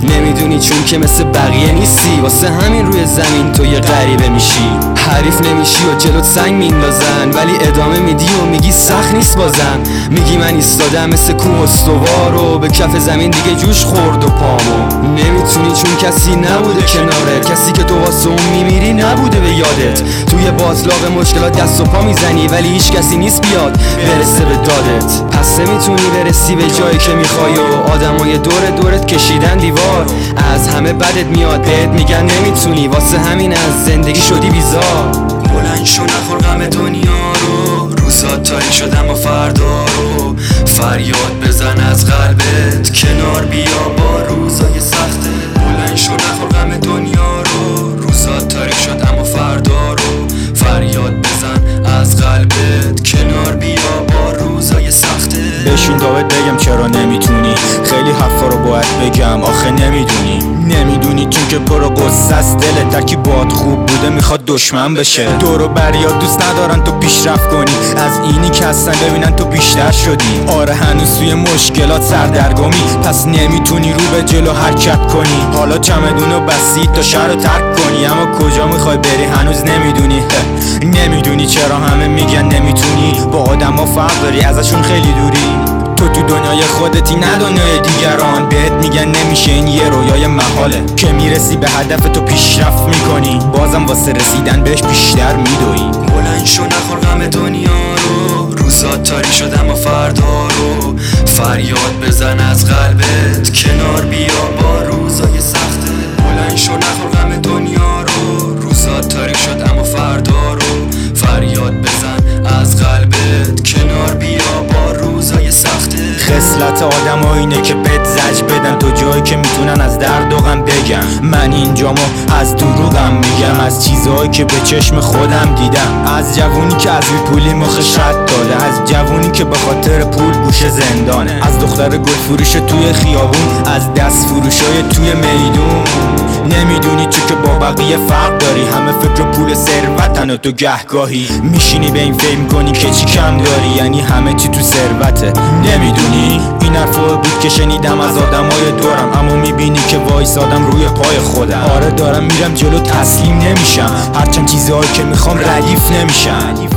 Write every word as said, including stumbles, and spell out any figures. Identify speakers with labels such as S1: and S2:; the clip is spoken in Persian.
S1: نمیدونی چون که مثل بقیه نیستی، واسه همین روی زمین تو یه غریبه میشی. حریف نمیشی و جلوت سنگ میندازن، ولی ادامه میدی و میگی سخت نیست بازم. میگی من ایستادم مثل کوه استوار و به کف زمین دیگه جوش خورد و پامو. نمیتونی چون کسی نبوده کناره، کسی که تو واسه اون میمیری نبوده به یادت. توی باطلاق مشکلات دست و پا میزنی، ولی هیچ کسی نیست بیاد برسه به دادت. پس نمیتونی برسی به جایی که میخوای و آدمای دور دورت کشیدن دیوار. از همه بدت میاد، بهت میگن نمیتونی، واسه همین از زندگی شدی بیزار. بلند شو نخور غم دنیا رو، روزا تاریک شدم و فردا رو. فریاد بزن از قلبت، کنار بیا با روزای سخته. بلند شو نخور غم دنیا رو، روزا تاریک شدم و فردا رو. فریاد بزن از قلبت، کنار بیا با روزای سخته.
S2: بشین تا بهت بگم چرا نمیتونی، خیلی حرفا رو باید بگم آخه نمیدونی. نمیدونی چون که پرو قصه است دلت، درکی باد خوب بوده میخواد دشمن بشه. دور و بریا دوست ندارن تو پیشرفت کنی، از اینی که هستن ببینن تو بیشتر شدی. آره هنوز توی مشکلات سردرگمی، پس نمیتونی رو به جلو حرکت کنی. حالا چمدونو بستی تا شهر رو ترک کنی، اما کجا میخوای بری هنوز نمیدونی. نمیدونی چرا همه میگن نمیتونی، با آدم ها فرق داری ازشون خیلی دوری. تو تو دنیای خودتی نه دنیای دیگران، بهت میگن نمیشه این یه رویای محاله. که میرسی به هدف تو پیشرفت میکنی، بازم واسه رسیدن بهش بیشتر میدوی.
S1: بلند شو نخور غم دنیا رو، روزا تاریک شدم و فردا رو. فریاد بزن از قلبت، کنار بیا با روزای سخته. بلند شو نخور غم دنیا رو، روزا تاریک شدم و فردا رو. فریاد بزن از قلبت، کنار بیا با روزای سخته.
S2: خصلت آدم ها اینه که بهت زج بدن، تو جایی که میتونن از درد و غم بگم. من اینجامو از دروغم میگم، از چیزهایی که به چشم خودم دیدم. از جوونی که از بی پولی مخش رد داده، از جوونی که به خاطر پول گوشه زندانه. از دختر گل فروش توی خیابون، از دست فروشای توی میدون. نمیدونی چون که با بقیه فرق داری، همه فکر پول ثروتن و تو گهگاهی میشینی به این فهم کنی که چی کم داری، یعنی همه چی تو ثروته. نمیدونی این حرفا بود که شنیدم از آدمای دورم، اما میبینی که وایسادم روی پای خودم. آره دارم میرم جلو، تسلیم نمیشم، هرچند چیزهایی که میخوام ردیف نمیشن.